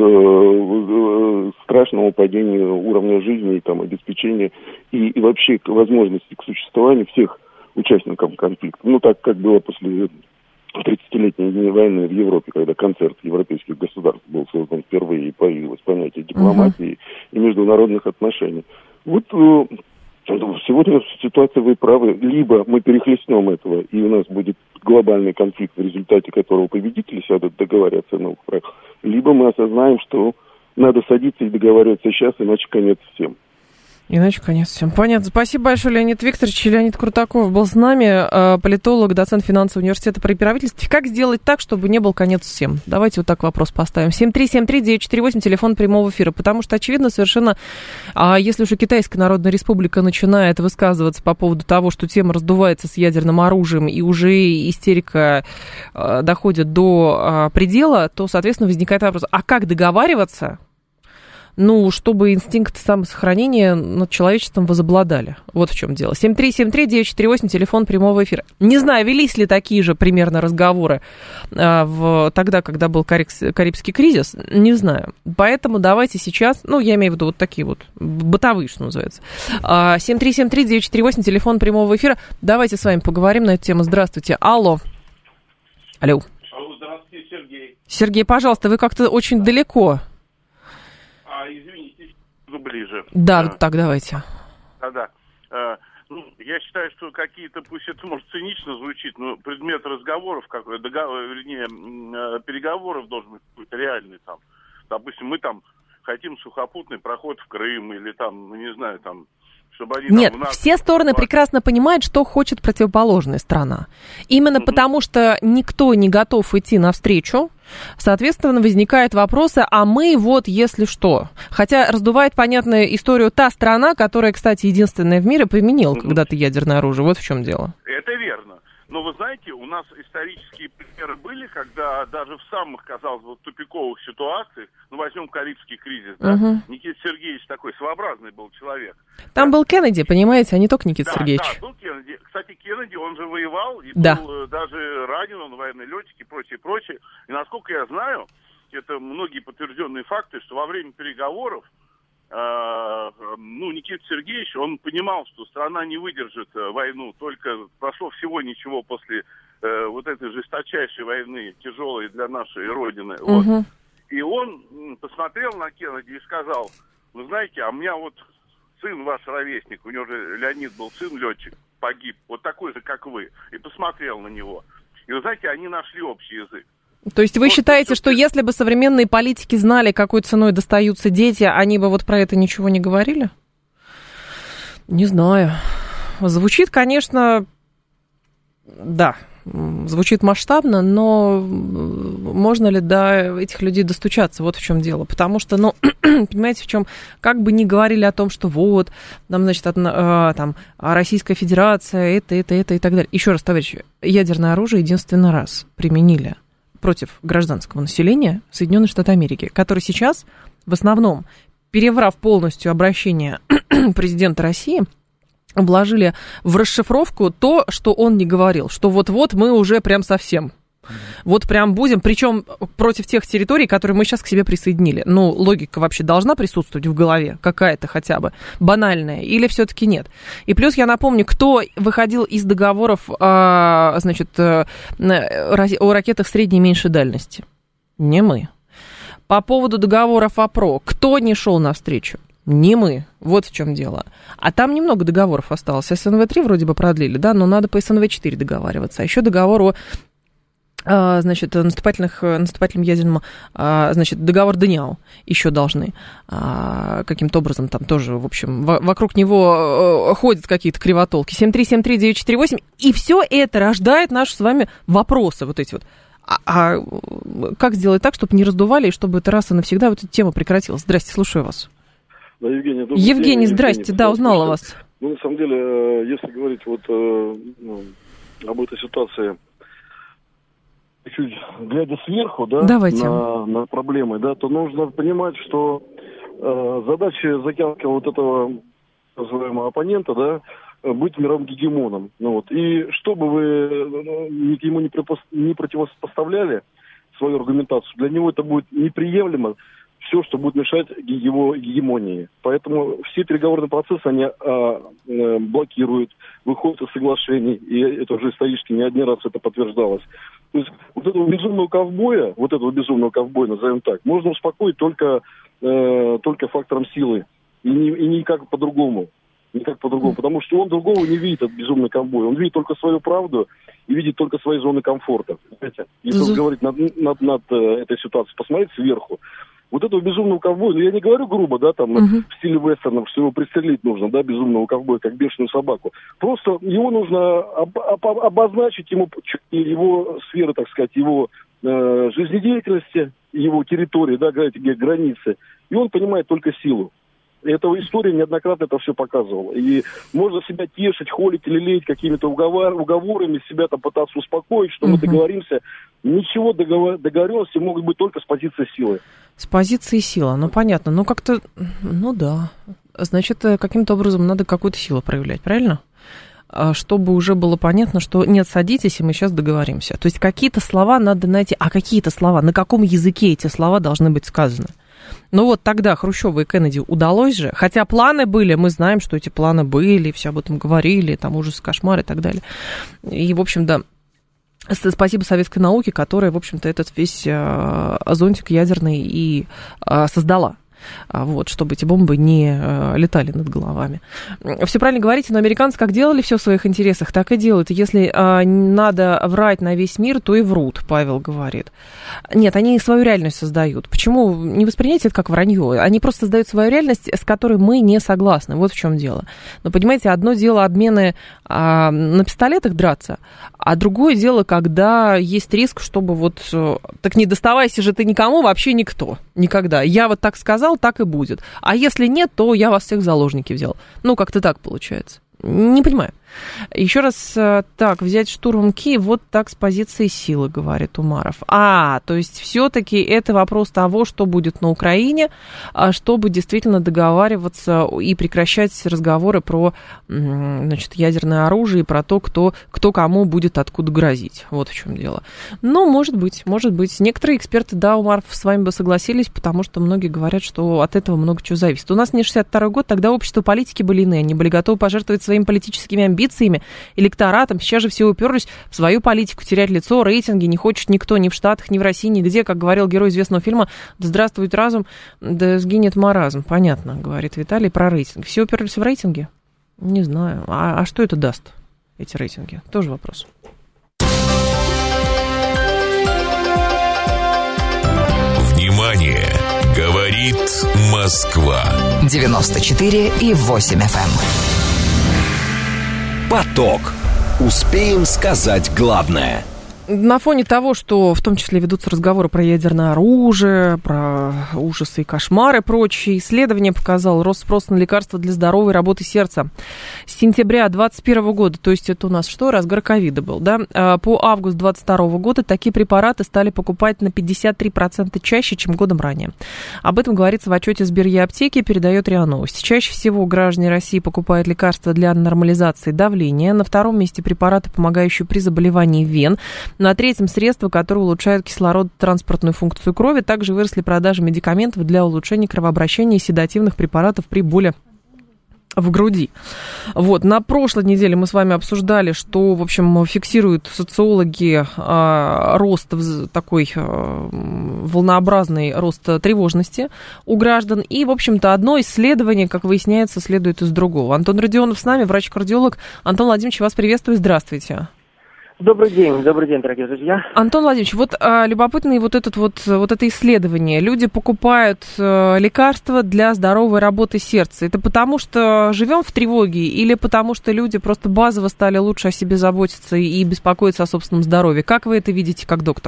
[SPEAKER 4] страшному падению уровня жизни, там, обеспечения и вообще к возможности к существованию всех участников конфликта. Ну, так как было после 30-летней дни войны в Европе, когда концерт европейских государств был создан впервые и появилось понятие дипломатии и международных отношений. Вот сегодня ситуация, вы правы, либо мы перехлестнем этого, и у нас будет глобальный конфликт, в результате которого победители сядут договорятся о новых правилах, либо мы осознаем, что надо садиться и договариваться сейчас, иначе конец всем.
[SPEAKER 2] Иначе конец всем. Понятно. Спасибо большое, Леонид Викторович. Леонид Крутаков был с нами, политолог, доцент финансового университета при правительстве. Как сделать так, чтобы не был конец всем? Давайте вот так вопрос поставим. 7373948, телефон прямого эфира. Потому что, очевидно, совершенно, если уж и Китайская Народная Республика начинает высказываться по поводу того, что тема раздувается с ядерным оружием, и уже истерика доходит до предела, то, соответственно, возникает вопрос, а как договариваться? Чтобы инстинкты самосохранения над человечеством возобладали. Вот в чем дело. 7373948, телефон прямого эфира. Не знаю, велись ли такие же примерно разговоры тогда, когда был Карибский кризис, не знаю. Поэтому давайте сейчас, я имею в виду вот такие вот бытовые, что называется. 7373948, телефон прямого эфира. Давайте с вами поговорим на эту тему. Здравствуйте. Алло. Алло.
[SPEAKER 6] Здравствуйте, Сергей.
[SPEAKER 2] Сергей, пожалуйста, вы как-то очень далеко.
[SPEAKER 6] Извините, ближе.
[SPEAKER 2] Да, так, давайте.
[SPEAKER 6] Да. Я считаю, что какие-то, пусть это может цинично звучит, но предмет разговоров, переговоров должен быть какой-то реальный там. Допустим, мы там хотим сухопутный проход в Крым или там, не знаю, там, чтобы они...
[SPEAKER 2] Нет, все стороны прекрасно понимают, что хочет противоположная страна. Именно потому, что никто не готов идти навстречу, соответственно, возникают вопросы, а мы вот если что. Хотя раздувает, понятно, историю та страна, которая, кстати, единственная в мире применила когда-то ядерное оружие. Вот в чем дело.
[SPEAKER 6] Это верно. Но вы знаете, у нас исторические примеры были, когда даже в самых, казалось бы, тупиковых ситуациях, возьмем Карибский кризис, да, Никита Сергеевич такой своеобразный был человек.
[SPEAKER 2] Там был Кеннеди, понимаете, а не только Никита Сергеевич.
[SPEAKER 6] Да, был Кеннеди. Кстати, Кеннеди, он же воевал, и был даже ранен, он военный летчик и прочее. И насколько я знаю, это многие подтвержденные факты, что во время переговоров Никита Сергеевич, он понимал, что страна не выдержит войну, только прошло всего ничего после вот этой жесточайшей войны, тяжелой для нашей Родины. Вот. И он посмотрел на Кеннеди и сказал, вы знаете, а у меня вот сын ваш ровесник, у него же Леонид был сын летчик, погиб, вот такой же, как вы, и посмотрел на него. И вы знаете, они нашли общий язык.
[SPEAKER 2] То есть вы считаете, что если бы современные политики знали, какой ценой достаются дети, они бы вот про это ничего не говорили? Не знаю. Звучит, конечно, да, звучит масштабно, но можно ли до этих людей достучаться? Вот в чем дело. Потому что, ну, понимаете, в чем, как бы ни говорили о том, что вот, там, значит, там, Российская Федерация, это и так далее. Еще раз, товарищи, ядерное оружие единственный раз применили против гражданского населения Соединенные Штаты Америки, которые сейчас, в основном, переврав полностью обращение президента России, вложили в расшифровку то, что он не говорил, что вот-вот мы уже прям совсем, вот прям будем, причем против тех территорий, которые мы сейчас к себе присоединили. Ну, логика вообще должна присутствовать в голове, какая-то хотя бы, банальная, или все-таки нет. И плюс я напомню, кто выходил из договоров, значит, о ракетах средней и меньшей дальности? Не мы. По поводу договоров ОПРО, кто не шел навстречу? Не мы. Вот в чем дело. А там немного договоров осталось. СНВ-3 вроде бы продлили, да, но надо по СНВ-4 договариваться. А еще договор о, значит, наступательном ядерном, значит, договор ДНИАУ еще должны каким-то образом там тоже, в общем, вокруг него ходят какие-то кривотолки. 7373948. И все это рождает наши с вами вопросы вот эти вот. А как сделать так, чтобы не раздували, и чтобы это раз и навсегда вот эта тема прекратилась? Здрасте, слушаю вас.
[SPEAKER 7] Да,
[SPEAKER 2] Евгений, здрасте, да, узнала вас.
[SPEAKER 7] Ну, на самом деле, если говорить вот об этой ситуации, чуть глядя сверху, да, на проблемы, да, то нужно понимать, что задача закалки вот этого называемого оппонента, да, быть мировым гегемоном. Ну, вот. И чтобы вы ему не противопоставляли свою аргументацию, для него это будет неприемлемо, все, что будет мешать его гегемонии. Поэтому все переговорные процессы, они блокируют, выходят из соглашений, и это уже исторически не один раз это подтверждалось. То есть вот этого безумного ковбоя, назовем так, можно успокоить только фактором силы, и никак по-другому. Потому что он другого не видит, этот безумный ковбой. Он видит только свою правду и видит только свои зоны комфорта. Понимаете? Если говорить над этой ситуацией, посмотреть сверху. Вот этого безумного ковбоя, ну я не говорю грубо, да, там, в стиле вестернов, что его пристрелить нужно, да, безумного ковбоя, как бешеную собаку. Просто его нужно обозначить, его сферы, так сказать, его жизнедеятельности, его территории, да, границы. И он понимает только силу. Эта история неоднократно это все показывала. И можно себя тешить, холить или леять какими-то уговорами, себя там пытаться успокоить, что мы договоримся. Ничего, договоренности могут быть только с позиции силы.
[SPEAKER 2] С позиции силы, ну понятно. Ну как-то, ну да. Значит, каким-то образом надо какую-то силу проявлять, правильно? Чтобы уже было понятно, что нет, садитесь, и мы сейчас договоримся. То есть какие-то слова надо найти. А какие-то слова? На каком языке эти слова должны быть сказаны? Ну вот тогда Хрущеву и Кеннеди удалось же, хотя планы были, мы знаем, что эти планы были, все об этом говорили, там ужас, кошмар и так далее. И, в общем, да, спасибо советской науке, которая, в общем-то, этот весь зонтик ядерный и создала. Вот, чтобы эти бомбы не летали над головами. Все правильно говорите, но американцы как делали все в своих интересах, так и делают. Если надо врать на весь мир, то и врут, Павел говорит. Нет, они свою реальность создают. Почему не воспринимайте это как вранье? Они просто создают свою реальность, с которой мы не согласны. Вот в чем дело. Но, понимаете, одно дело обмены на пистолетах драться, а другое дело, когда есть риск, чтобы вот... Так не доставайся же ты никому, вообще никто. Никогда. Я вот так сказал, так и будет. А если нет, то я вас всех в заложники взял. Ну, как-то так получается. Не понимаю. Еще раз, так, взять штурмом Киев, вот так с позиции силы, говорит Умаров. То есть все-таки это вопрос того, что будет на Украине, чтобы действительно договариваться и прекращать разговоры про, значит, ядерное оружие и про то, кто кому будет откуда грозить. Вот в чем дело. Ну, может быть. Некоторые эксперты, да, Умаров, с вами бы согласились, потому что многие говорят, что от этого много чего зависит. У нас не 62-й год, тогда общество политики были иные, они были готовы пожертвовать своими политическими амбициями, электоратом. Сейчас же все уперлись в свою политику, терять лицо, рейтинги не хочет никто ни в Штатах, ни в России, нигде, как говорил герой известного фильма «Да здравствует разум, да сгинет маразм». Понятно, говорит Виталий про рейтинг. Все уперлись в рейтинги? Не знаю. А что это даст, эти рейтинги? Тоже вопрос.
[SPEAKER 1] Внимание! Говорит Москва.
[SPEAKER 8] 94,8 FM.
[SPEAKER 1] Поток. Успеем сказать главное.
[SPEAKER 2] На фоне того, что в том числе ведутся разговоры про ядерное оружие, про ужасы и кошмары и прочие, исследование показало рост спроса на лекарства для здоровой работы сердца. С сентября 2021 года, то есть это у нас что, разгар ковида был, да, по август 2022 года такие препараты стали покупать на 53% чаще, чем годом ранее. Об этом говорится в отчете Сберъеаптеки, передает РИА Новости. Чаще всего граждане России покупают лекарства для нормализации давления. На втором месте препараты, помогающие при заболевании вен. На третьем средства, которые улучшают кислородотранспортную функцию крови. Также выросли продажи медикаментов для улучшения кровообращения и седативных препаратов при боли в груди. Вот, на прошлой неделе мы с вами обсуждали, что, в общем, фиксируют социологи рост, такой волнообразный рост тревожности у граждан. И, в общем-то, одно исследование, как выясняется, следует из другого. Антон Родионов с нами, врач-кардиолог. Антон Владимирович, вас приветствую. Здравствуйте.
[SPEAKER 8] Добрый день, дорогие друзья.
[SPEAKER 2] Антон Владимирович, вот любопытное вот это исследование. Люди покупают лекарства для здоровой работы сердца. Это потому, что живем в тревоге или потому, что люди просто базово стали лучше о себе заботиться и беспокоиться о собственном здоровье? Как вы это видите как доктор?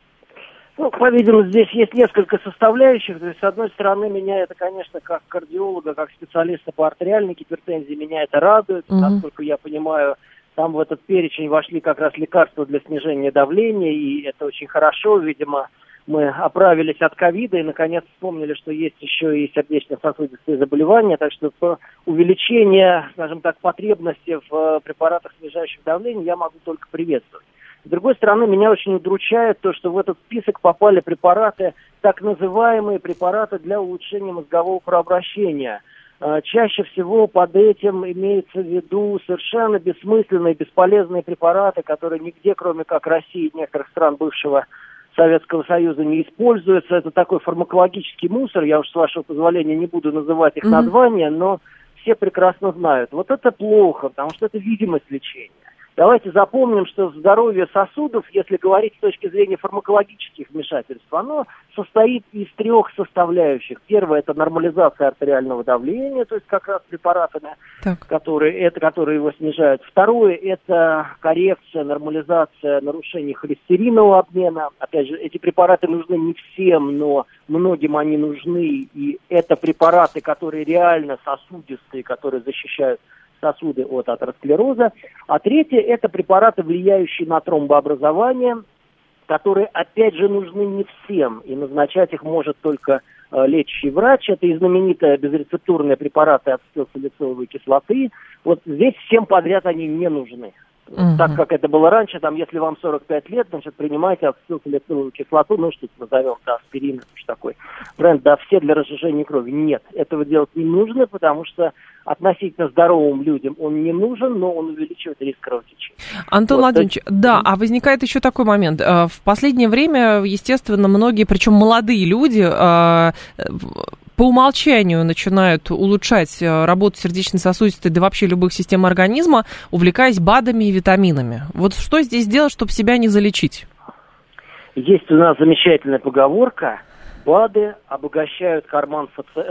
[SPEAKER 8] Ну, по-видимому, здесь есть несколько составляющих. То есть, с одной стороны, меня это, конечно, как кардиолога, как специалиста по артериальной гипертензии, меня это радует. Насколько я понимаю, там в этот перечень вошли как раз лекарства для снижения давления, и это очень хорошо. Видимо, мы оправились от ковида и, наконец, вспомнили, что есть еще и сердечно-сосудистые заболевания. Так что увеличение, скажем так, потребности в препаратах, снижающих давление, я могу только приветствовать. С другой стороны, меня очень удручает то, что в этот список попали препараты, так называемые препараты для улучшения мозгового кровообращения. Чаще всего под этим имеется в виду совершенно бессмысленные, бесполезные препараты, которые нигде, кроме как России и некоторых стран бывшего Советского Союза, не используются. Это такой фармакологический мусор. Я уж, с вашего позволения, не буду называть их названия, но все прекрасно знают. Вот это плохо, потому что это видимость лечения. Давайте запомним, что здоровье сосудов, если говорить с точки зрения фармакологических вмешательств, оно состоит из трех составляющих. Первое – это нормализация артериального давления, то есть как раз препараты, которые его снижают. Второе – это коррекция, нормализация нарушений холестеринового обмена. Опять же, эти препараты нужны не всем, но многим они нужны. И это препараты, которые реально сосудистые, которые защищают сосуды от атеросклероза. А третье – это препараты, влияющие на тромбообразование, которые, опять же, нужны не всем, и назначать их может только лечащий врач. Это и знаменитые безрецептурные препараты ацетилсалициловой кислоты. Вот здесь всем подряд они не нужны. Так как это было раньше, там, если вам 45 лет, значит, принимайте ацетилсалициловую кислоту, ну, что-то назовем, да, аспирин, что такой бренд, да, все для разжижения крови. Нет, этого делать не нужно, потому что относительно здоровым людям он не нужен, но он увеличивает риск кровотечения.
[SPEAKER 2] Антон Владимирович, да, а возникает еще такой момент. В последнее время, естественно, многие, причем молодые люди, по умолчанию начинают улучшать работу сердечно-сосудистой, да вообще любых систем организма, увлекаясь БАДами и витаминами. Вот что здесь делать, чтобы себя не залечить?
[SPEAKER 8] Есть у нас замечательная поговорка: БАДы обогащают карман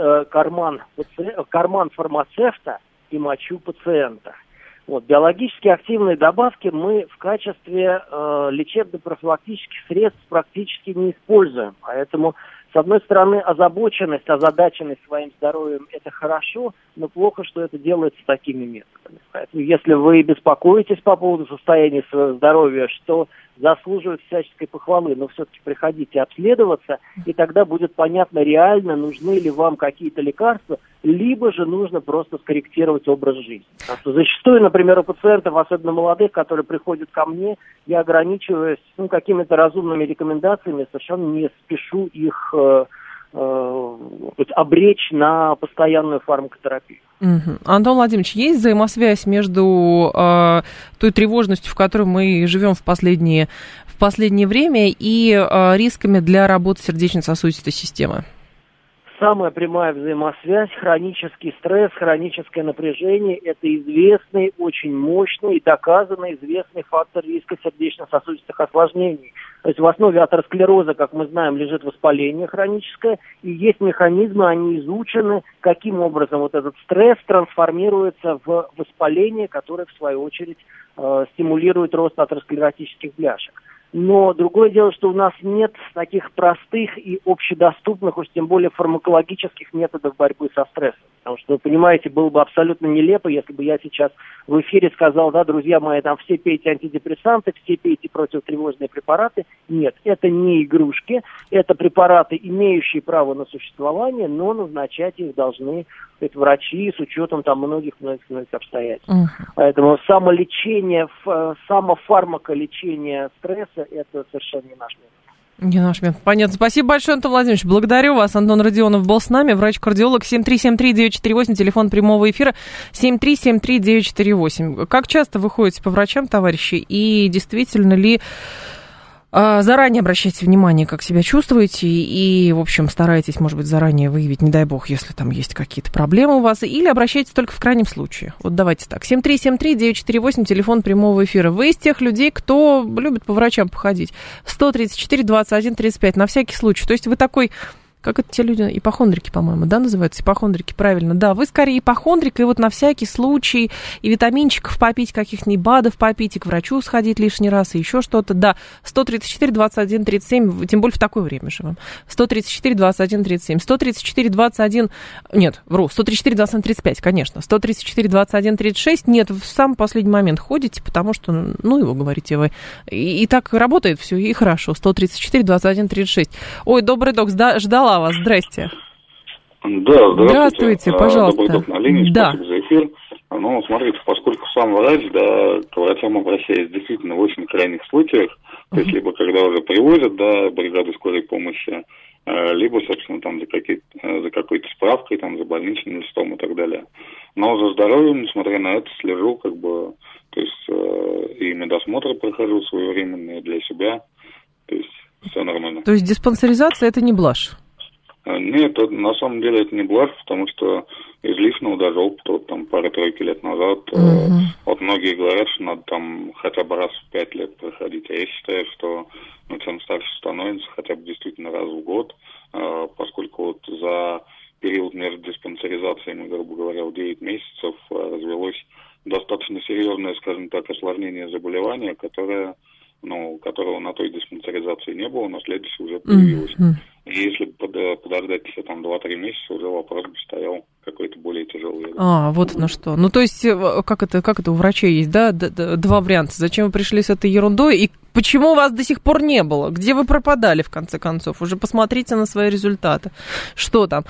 [SPEAKER 8] фармацевта и мочу пациента. Вот, биологически активные добавки мы в качестве лечебно-профилактических средств практически не используем. Поэтому, с одной стороны, озадаченность своим здоровьем – это хорошо, но плохо, что это делается такими методами. Поэтому, если вы беспокоитесь по поводу состояния своего здоровья, что заслуживает всяческой похвалы, но все-таки приходите обследоваться, и тогда будет понятно, реально нужны ли вам какие-то лекарства, либо же нужно просто скорректировать образ жизни. Потому что зачастую, например, у пациентов, особенно молодых, которые приходят ко мне, я ограничиваюсь какими-то разумными рекомендациями, совершенно не спешу их обречь на постоянную фармакотерапию.
[SPEAKER 2] Антон Владимирович, есть взаимосвязь между той тревожностью, в которой мы живем в последнее время, и рисками для работы сердечно-сосудистой системы?
[SPEAKER 8] самая прямая взаимосвязь, хронический стресс, хроническое напряжение – это известный, очень мощный и доказанный известный фактор риска сердечно-сосудистых осложнений. То есть в основе атеросклероза, как мы знаем, лежит воспаление хроническое, и есть механизмы, они изучены, каким образом вот этот стресс трансформируется в воспаление, которое, в свою очередь, стимулирует рост атеросклеротических бляшек. Но другое дело, что у нас нет таких простых и общедоступных, уж тем более фармакологических методов борьбы со стрессом. Потому что, вы понимаете, было бы абсолютно нелепо, если бы я сейчас в эфире сказал, да, друзья мои, там все пейте антидепрессанты, все пейте противотревожные препараты. Нет, это не игрушки, это препараты, имеющие право на существование, но назначать их должны врачи с учетом там многих обстоятельств. Поэтому самолечение, самофармаколечение стресса – это совершенно не наш метод.
[SPEAKER 2] Не наш метод. Понятно. Спасибо большое, Антон Владимирович. Благодарю вас. Антон Родионов был с нами, врач-кардиолог. 7373948, телефон прямого эфира 7373948. Как часто вы ходите по врачам, товарищи, и действительно ли заранее обращайте внимание, как себя чувствуете, и, в общем, старайтесь, может быть, заранее выявить, не дай бог, если там есть какие-то проблемы у вас, или обращайтесь только в крайнем случае. Вот давайте так. 7373948, телефон прямого эфира. Вы из тех людей, кто любит по врачам походить. 134-21-35, на всякий случай. То есть вы такой... Как это те люди, ипохондрики, по-моему, да, называются? Ипохондрики, правильно, да. Вы скорее ипохондрик, и вот на всякий случай и витаминчиков попить, каких-нибудь БАДов попить, и к врачу сходить лишний раз, и еще что-то, да. 134-21-37, тем более в такое время живем. 134-21-37, 134-21... Нет, вру, 134-21-35, конечно. 134-21-36, нет, в самый последний момент ходите, потому что, ну, его, говорите вы. И так работает все, и хорошо. 134-21-36. Ой, добрый док, ждала вас. Здрасте.
[SPEAKER 9] Да,
[SPEAKER 2] здравствуйте, пожалуйста.
[SPEAKER 9] Добрый док на линии,
[SPEAKER 2] да.
[SPEAKER 9] Спасибо за эфир. Ну, смотрите, поскольку сам врач, да, к врачам обращаюсь действительно в очень крайних случаях, то есть либо когда уже привозят, да, бригаду скорой помощи, либо, собственно, там за какой-то справкой, там, за больничным листом и так далее. Но за здоровьем, несмотря на это, слежу, как бы, то есть и медосмотры прохожу своевременные для себя, то есть все нормально.
[SPEAKER 2] То есть диспансеризация – это не блажь?
[SPEAKER 9] Нет, на самом деле это не блажь, потому что из личного даже опыта, вот там пары-тройки лет назад, вот многие говорят, что надо там хотя бы раз в 5 лет проходить, а я считаю, что чем старше становится, хотя бы действительно раз в год, поскольку вот за период между диспансеризациями, грубо говоря, в 9 месяцев развелось достаточно серьезное, скажем так, осложнение заболевания, которого на той диспансеризации не было, на следующей уже появилось. И если бы подождать еще там 2-3 месяца, уже вопрос бы стоял какой-то более тяжелый.
[SPEAKER 2] Вот оно что. Ну, то есть, как это у врачей есть, да, два варианта. Зачем вы пришли с этой ерундой, и почему вас до сих пор не было? Где вы пропадали, в конце концов? Уже посмотрите на свои результаты. Что там?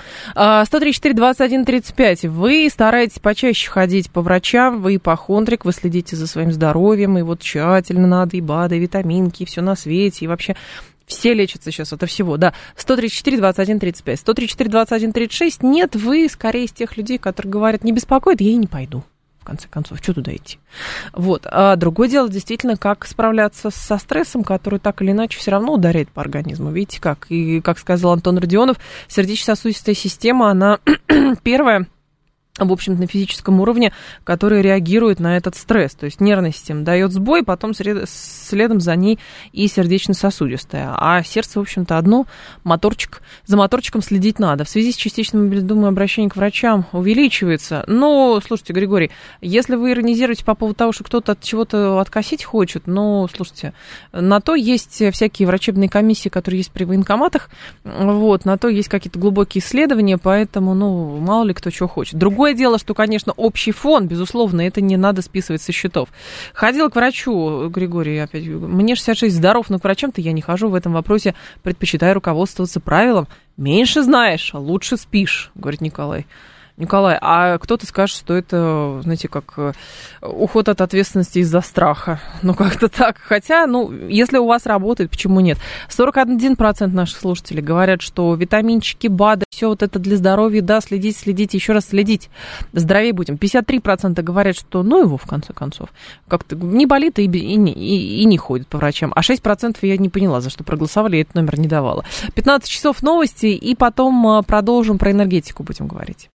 [SPEAKER 2] 134-21-35. Вы стараетесь почаще ходить по врачам, вы ипохондрик, вы следите за своим здоровьем, и вот тщательно надо, и БАДы, и витаминки, и все на свете, и вообще... Все лечатся сейчас от всего, да. 134-21-35. 134-21-36. Нет, вы скорее из тех людей, которые говорят, не беспокоит, я и не пойду. В конце концов, что туда идти? Вот. А другое дело, действительно, как справляться со стрессом, который так или иначе все равно ударяет по организму. Видите, как? И, как сказал Антон Родионов, сердечно-сосудистая система, она первая, в общем-то, на физическом уровне, который реагирует на этот стресс. То есть нервная система дает сбой, потом следом за ней и сердечно-сосудистая. А сердце, в общем-то, одно, за моторчиком следить надо. В связи с частичным мобилизмом обращение к врачам увеличивается. Но, слушайте, Григорий, если вы иронизируете по поводу того, что кто-то от чего-то откосить хочет, слушайте, на то есть всякие врачебные комиссии, которые есть при военкоматах, вот, на то есть какие-то глубокие исследования, поэтому, мало ли кто чего хочет. Другое дело, что, конечно, общий фон, безусловно, это не надо списывать со счетов. Ходила к врачу, Григорий, опять, мне 66, здоров, но к врачам-то я не хожу в этом вопросе, предпочитаю руководствоваться правилом. Меньше знаешь, лучше спишь, говорит Николай. Николай, а кто-то скажет, что это, знаете, как уход от ответственности из-за страха. Ну, как-то так. Хотя, если у вас работает, почему нет? 41% наших слушателей говорят, что витаминчики, БАДы, все вот это для здоровья, да, следите, еще раз следить. Здоровее будем. 53% говорят, что его, в конце концов. Как-то не болит и не ходит по врачам. А 6% я не поняла, за что проголосовали, я этот номер не давала. 15 часов новости, и потом продолжим про энергетику будем говорить.